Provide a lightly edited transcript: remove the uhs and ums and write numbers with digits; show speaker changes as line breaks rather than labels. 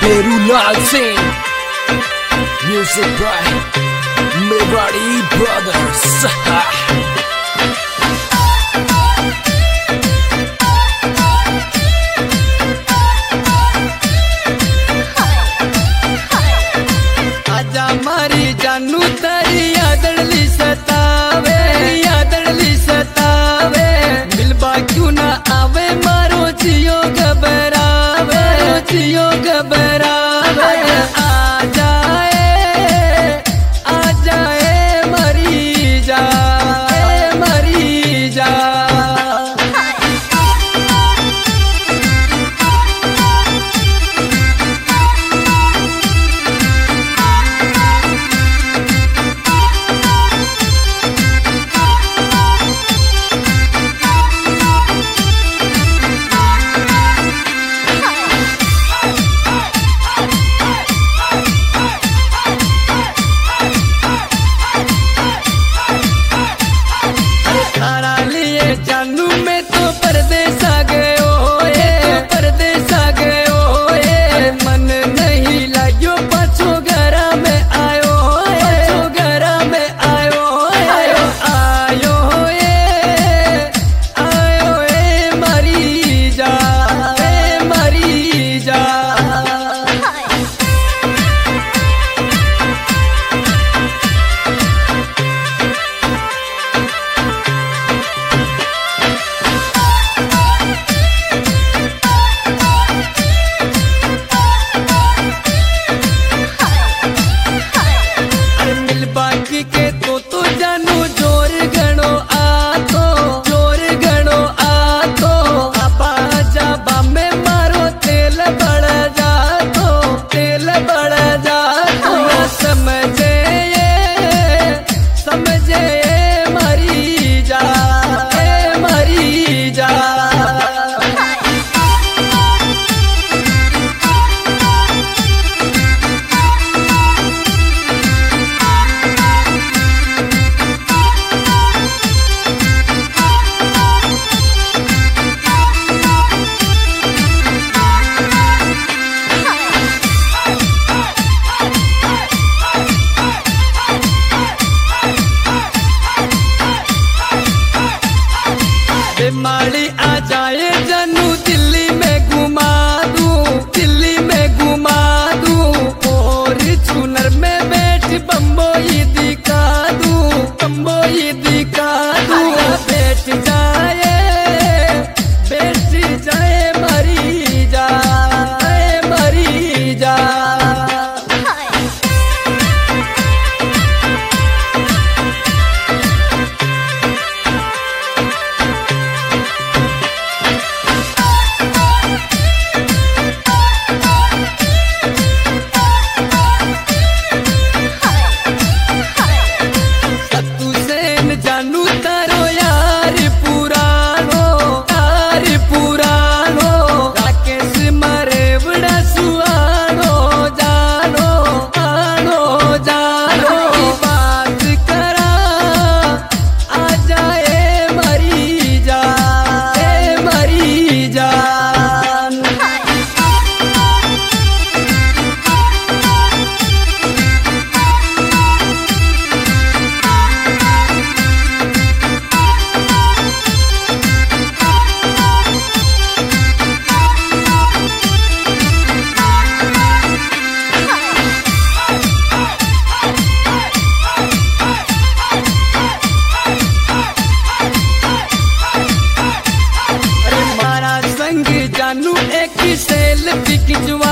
Perulal Singh. Music by Mewari Brothers.
आजा मारी जानू तारी यादड़ली सतावे, यादड़ली सतावे। मिलबा क्यों ना आवे मारो जियो घबरावे, जियो घबरावे। आ जाए मरी जाए, मरी जा। जानू में तो परदेस आ गए ओए, परदेस आ गए ओए। मन नहीं लाग्यो पाछो घरा में आयो, पाछो घरा में आयो, आयो ए मरी जा, मरी जा। बाकी के तो जानू जोर गणो आतो, जोर गणो आतो। आपा जाबा में मारो तेल बढ़ जातो, तेल बढ़ जातो। समझे मरी जा, मरी जा। माली आ जाए जानू दिल्ली में घुमा दूं, दिल्ली में घुमा दूं। और चुनर में बैठ बम्बोई दिखा दूं, बम्बोई दिखा दूं। बैठ जाए मरी जाए, मरी जा। जानू तारो यार पुरानो, यार पुरानो। राकेश मारे बड़ा सुहानो, जानो आनो जानो। बात करा आ जाए मरी जा, मरी जा। जानू एक सेल्फी खिंचवा